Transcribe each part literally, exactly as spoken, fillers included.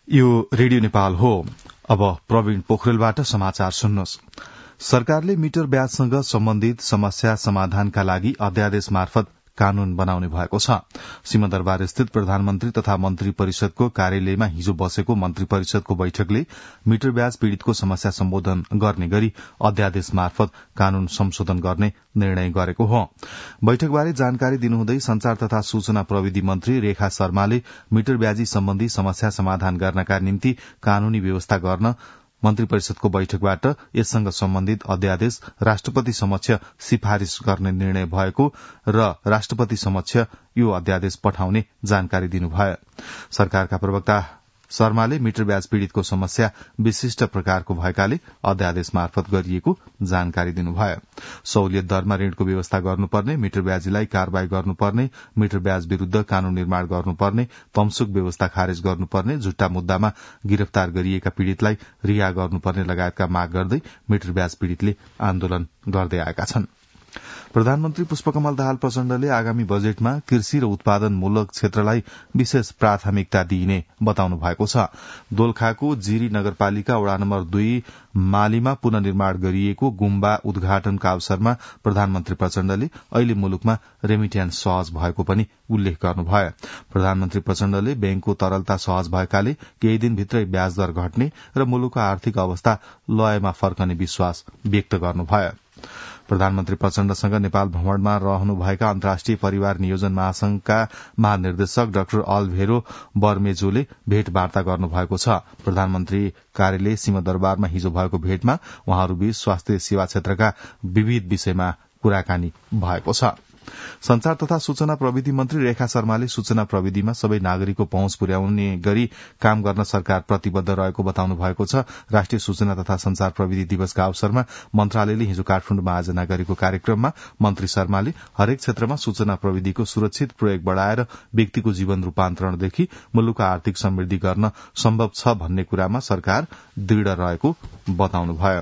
यो रेडियो नेपाल हो। अब प्रवीण पोखरेलबाट समाचार सुन्नुहोस्। सरकारले मिटर ब्याजसँग सम्बन्धित समस्या समाधानका लागि अध्यादेश मार्फत कानून बनाउने भएको छ। सिंहदरबार स्थित प्रधानमन्त्री तथा मन्त्री परिषदको कार्यालयमा हिजो बसेको मन्त्री परिषदको बैठकले मिटर ब्याज पीड़ितको समस्या सम्बोधन गर्ने गरी अध्यादेश मार्फत कानून संशोधन गर्ने निर्णय गरेको हो। बैठकबारे जानकारी दिनुहुँदै संचार तथा सूचना प्रविधि मन्त्री रेखा शर्माले मिटर ब्याजी सम्बन्धी समस्या समाधान गर्नका निम्ति कानूनी व्यवस्था गर्न मन्त्री परिषदको बैठकबाट यससँग सम्बन्धित अध्यादेश राष्ट्रपति समक्ष सिफारिश गर्ने निर्णय भएको र राष्ट्रपति समक्ष यो अध्यादेश पठाउने जानकारी दिनुभयो। सरकारका प्रवक्ता शर्माले मिटर ब्याज पीड़ितको समस्या विशिष्ट प्रकारको भएकाले अध्यादेश मार्फत गरिएको जानकारी दिनुभयो। सहुलियत दरमा ऋणको व्यवस्था गर्नुपर्ने, मिटर ब्याजीलाई कारवाही गर्नुपर्ने, मिटर ब्याज विरूद्ध कानून निर्माण गर्नुपर्ने, तमसुक व्यवस्था खारेज गर्नुपर्ने, झुट्टा मुद्दामा गिरफ्तार गरिएका पीड़ितलाई रिहा गर्नुपर्ने लगायतका माग गर्दै मिटर ब्याज पीड़ितले आन्दोलन गर्दै आएका छन्। प्रधानमन्त्री पुष्पकमल दाहाल प्रचण्डले आगामी बजेटमा कृषि र उत्पादनमूलक क्षेत्रलाई विशेष प्राथमिकता दिइने बताउनु भएको छ। दोलखाको जिरी नगरपालिका वडा नम्बर दुई मालीमा पुननिर्माण गरिएको गुम्बा उद्घाटनका अवसरमा प्रधानमन्त्री प्रचण्डले अहिले मुलुकमा रेमिट्यान्स सहज भएको पनि उल्लेख गर्नुभयो। प्रधानमन्त्री प्रचण्डले बैंकको तरलता सहज भएकाले केही दिनभित्रै ब्याज दर घट्ने र मुलुकको आर्थिक अवस्था लयमा फर्कने विश्वास व्यक्त गर्नुभयो। प्रधानमन्त्री प्रचण्डसँग नेपाल भ्रमणमा रहनुभएका अन्तर्राष्ट्रिय परिवार नियोजन महासंघका महानिर्देशक डाक्टर अल्भेरो बर्मेजोले भेटवार्ता गर्नुभएको छ। प्रधानमन्त्री कार्यालय सिंहदरबारमा हिजो भएको भेटमा उहाँहरूबीच स्वास्थ्य सेवा क्षेत्रका विविध विषयमा कुराकानी भएको छ। संचार तथा सूचना प्रविधि मन्त्री रेखा शर्माले सूचना प्रविधिमा सबै नागरिकको पहुँच पुर्याउने गरी काम गर्न सरकार प्रतिबद्ध रहेको बताउनु भएको छ। राष्ट्रिय सूचना तथा संचार प्रविधि दिवसका अवसरमा मन्त्रालयले हिजो काठमाडौँमा आयोजना गरेको कार्यक्रममा मन्त्री शर्माले हरेक क्षेत्रमा सूचना प्रविधिको सुरक्षित प्रयोग बढ़ाएर व्यक्तिको जीवन रूपान्तरणदेखि मुलुकको आर्थिक समृद्धि गर्न सम्भव छ भन्ने कुरामा सरकार दृढ़ रहेको बताउनुभयो।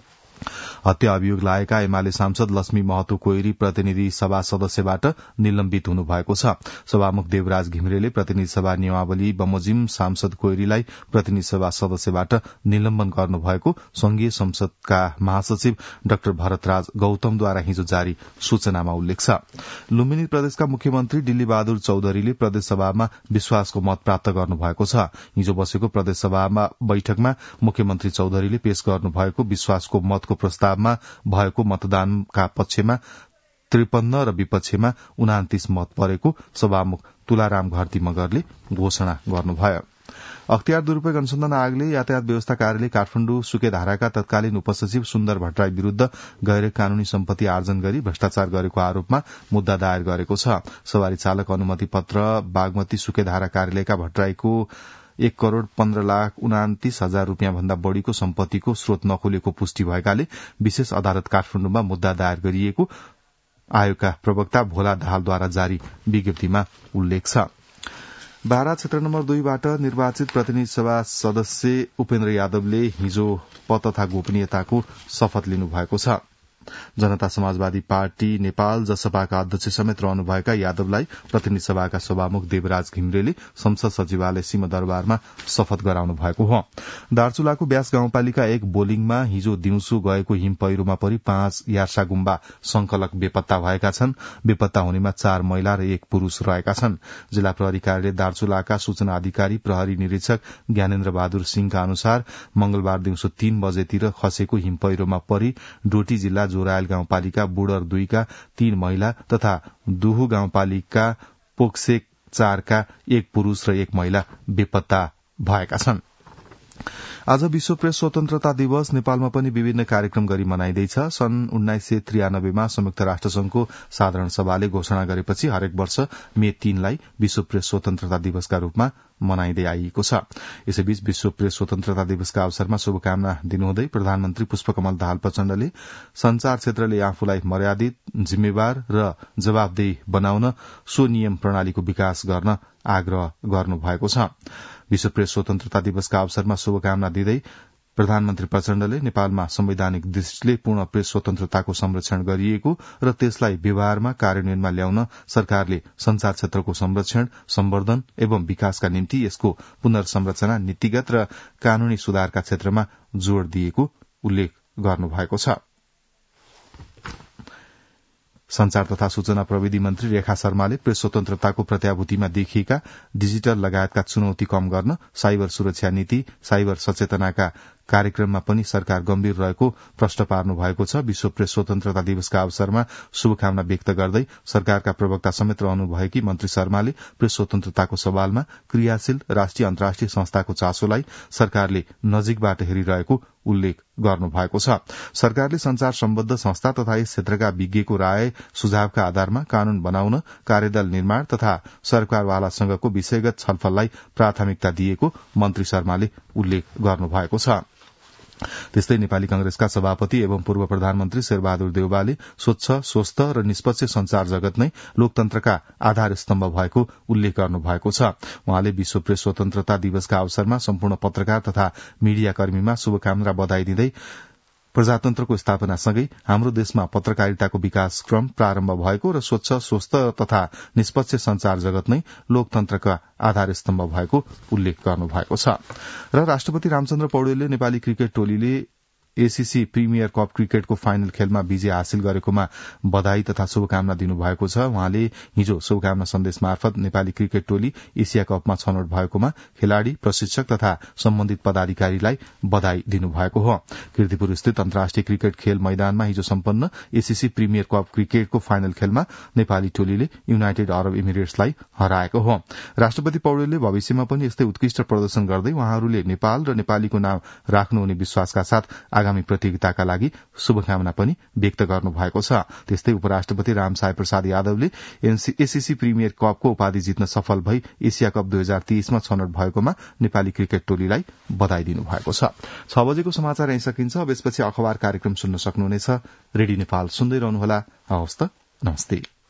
हत्या अभियोग लागेका एमाले सांसद लक्ष्मी महतो कोइरी प्रतिनिधि सभा सदस्यबाट निलम्बित हुनुभएको छ। सभामुख देवराज घिमिरेले प्रतिनिधि सभा नियमावली बमोजिम सांसद कोइरीलाई प्रतिनिधि सभा सदस्यबाट निलम्बन गर्नुभएको संघीय संसदका महासचिव डाक्टर भरतराज गौतमद्वारा हिजो जारी सूचनामा उल्लेख छ। लुम्बिनी प्रदेशका मुख्यमन्त्री डिल्ली बहादुर चौधरीले प्रदेशसभामा विश्वासको मत प्राप्त गर्नुभएको छ। हिजो बसेको प्रदेशसभामा बैठकमा मुख्यमन्त्री चौधरीले पेश गर्नुभएको विश्वासको मतको प्रस्तावमा भएको मतदानका पक्षमा त्रिपन्न र विपक्षमा उनातीस मत परेको सभामुख तुलाराम घरती मगरले घोषणा गर्नुभयो। अख्तियार दुरूपयोग अनुसन्धान आयोगले यातायात व्यवस्था कार्यालय काठमाडौँ सुकेधाराका तत्कालीन उपसचिव सुन्दर भट्टराई विरूद्ध गैर कानूनी सम्पत्ति आर्जन गरी भ्रष्टाचार गरेको आरोपमा मुद्दा दायर गरेको छ। सवारी चालक अनुमति पत्र बागमती सुकेधारा कार्यालयका भट्टराईको एक करोड़ पन्ध्र लाख उनातीस हजार रूपियाँ भन्दा बढ़ीको सम्पत्तिको स्रोत नखोलेको पुष्टि भएकाले विशेष अदालत काठमाडौँमा मुद्दा दायर गरिएको आयोगका प्रवक्ता भोला दाहालद्वारा जारी विज्ञप्तिमा उल्लेख छ। बारा क्षेत्र नम्बर दुईबाट निर्वाचित प्रतिनिधि सभा सदस्य उपेन्द्र यादवले हिजो पद तथा गोपनीयताको शपथ लिनुभएको छ। जनता समाजवादी पार्टी नेपाल जसपाका अध्यक्ष समेत रहनुभएका यादवलाई प्रतिनिधि सभाका सभामुख देवराज घिमिरेले संसद सचिवालय सिंहदरबारमा शपथ गराउनु भएको हो। दार्चुलाको ब्यास गाउँपालिका एक बोलिङमा हिजो दिउँसो गएको हिम पहिरोमा परि पाँच यार्सा गुम्बा संकलक बेपत्ता भएका छन्। बेपत्ता हुनेमा चार महिला र एक पुरूष रहेका छन्। जिल्ला प्रहरी कार्यालय दार्चुलाका सूचना अधिकारी प्रहरी निरीक्षक ज्ञानेन्द्र बहादुर सिंहका अनुसार मंगलबार दिउँसो तीन बजेतिर खसेको हिम पहिरोमा परि डोटी जिल्ला जोरायल गाउँपालिका बुडर दुईका तीन महिला तथा दुहु गाउँपालिका पोक्सेक चारका एक पुरूष र एक महिला बेपत्ता भएका छन्। आज विश्व प्रेस स्वतन्त्रता दिवस नेपालमा पनि विभिन्न कार्यक्रम गरी मनाइँदैछ। सन् उन्नाइस सय त्रियानब्बेमा संयुक्त राष्ट्रसंघको साधारण सभाले घोषणा गरेपछि हरेक वर्ष मे तीनलाई विश्व प्रेस स्वतन्त्रता दिवसका रूपमा मनाइँदै आइएको छ। यसैबीच विश्व प्रेस स्वतन्त्रता दिवसका अवसरमा शुभकामना दिनुहुँदै प्रधानमन्त्री पुष्पकमल दाहाल प्रचण्डले संचार क्षेत्रले आफूलाई मर्यादित, जिम्मेवार र जवाबदेही बनाउन सो नियम प्रणालीको विकास गर्न आग्रह गर्नुभएको छ। विश्व प्रेस स्वतन्त्रता दिवसका अवसरमा शुभकामना दिँदै प्रधानमन्त्री प्रचण्डले नेपालमा संवैधानिक दृष्टिले पूर्ण प्रेस स्वतन्त्रताको संरक्षण गरिएको र त्यसलाई व्यवहारमा कार्यान्वयनमा ल्याउन सरकारले संचार क्षेत्रको संरक्षण सम्वर्धन एवं विकासका निम्ति यसको पुनर्संरचना नीतिगत र कानूनी सुधारका क्षेत्रमा जोड़ दिएको उल्लेख गर्नुभएको छ। संचार तथा सूचना प्रविधि मन्त्री रेखा शर्माले प्रेस स्वतन्त्रताको प्रत्याभूतिमा देखिएका डिजिटल लगायतका चुनौती कम गर्न साइबर सुरक्षा नीति, साइबर सचेतनाका कार्यक्रममा पनि सरकार गम्भीर रहेको प्रश्न पार्नु भएको छ। विश्व प्रेस स्वतन्त्रता दिवसका अवसरमा शुभकामना व्यक्त गर्दै सरकारका प्रवक्ता समेत रहनुभएकी मन्त्री शर्माले प्रेस स्वतन्त्रताको सवालमा क्रियाशील राष्ट्रिय अन्तर्राष्ट्रिय संस्थाको चासोलाई सरकारले नजिकबाट हेरिरहेको उल्लेख गर्नु भएको छ। सरकारले संचार सम्बद्ध संस्था तथा यस क्षेत्रका विज्ञको राय सुझावका आधारमा कानून बनाउन, कार्यदल निर्माण तथा सरकारवालासँगको विषयगत छलफललाई प्राथमिकता दिएको मन्त्री शर्माले उल्लेख गर्नु भएको छ। त्यस्तै नेपाली कंग्रेसका सभापति एवं पूर्व प्रधानमन्त्री शेरबहादुर देउवाले स्वच्छ, स्वस्थ र निष्पक्ष संचार जगत नै लोकतन्त्रका आधार स्तम्भ भएको उल्लेख गर्नु भएको छ। उहाँले विश्व प्रेस स्वतन्त्रता दिवसका अवसरमा सम्पूर्ण पत्रकार तथा मीडियाकर्मीमा शुभकामना र बधाई दिँदै प्रजातन्त्रको स्थापनासँगै हाम्रो देशमा पत्रकारिताको विकास क्रम प्रारम्भ भएको र स्वच्छ, स्वस्थ तथा निष्पक्ष संचार जगत नै लोकतन्त्रका आधार स्तम्भ भएको उल्लेख गर्नु भएको छ। र राष्ट्रपति रामचन्द्र पौडेलले नेपाली क्रिकेट टोलीले एसीसी प्रिमियर कप क्रिकेटको फाइनल खेलमा विजय हासिल गरेकोमा बधाई तथा शुभकामना दिनुभएको छ। उहाँले हिजो शुभकामना सन्देश मार्फत नेपाली क्रिकेट टोली एशिया कपमा छनौट भएकोमा खेलाड़ी, प्रशिक्षक तथा सम्बन्धित पदाधिकारीलाई बधाई दिनुभएको हो। कीर्तिपुर स्थित अन्तर्राष्ट्रिय क्रिकेट खेल मैदानमा हिजो सम्पन्न एसीसी प्रिमियर कप क्रिकेटको फाइनल खेलमा नेपाली टोलीले युनाइटेड अरब इमिरेट्सलाई हराएको हो। राष्ट्रपति पौडेलले भविष्यमा पनि यस्तै उत्कृष्ट प्रदर्शन गर्दै उहाँहरूले नेपाल र नेपालीको नाम राख्नुहुने विश्वासका साथ आगामी प्रतियोगिताका लागि शुभकामना पनि व्यक्त गर्नु भएको छ। त्यस्तै उपराष्ट्रपति रामसाय प्रसाद यादवले एसीसी प्रिमियर कपको उपाधि जित्न सफल भई एशिया कप दुई हजार तेइसमा छनौट भएकोमा नेपाली क्रिकेट टोलीलाई बधाई दिनुभएको छ। छ बजेको समाचार यही सकिन्छ। अब यसपछि अखबार कार्यक्रम सुन्न सक्नुहुनेछ। रेडियो नेपाल सुन्दै रहनुहोला। हवस् त, नमस्ते।